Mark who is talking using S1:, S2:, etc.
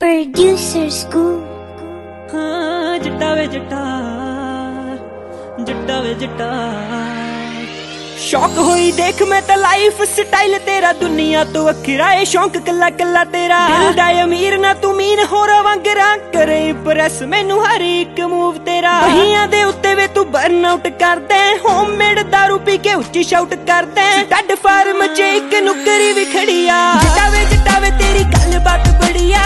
S1: Producer School।
S2: हाँ जट्टा वे जट्टा, जट्टा वे जट्टा। शौक होई देख मैं तो लाइफ स्टाइल तेरा दुनिया तो वखरा है, शौक कला कला तेरा। दिल दा अमीर ना तू मीन होर वांगरा करे इंप्रेस मैनू हर एक मूव तेरा। बहियां दे उत्ते वे तू बर्न आउट करदा, होममेड दारू पी के उच्ची शाउट करदा। स्टड फार्म च एक नुकरी भी खड़ी आ। जट्टा वे तेरी गल बात बड़ी आ,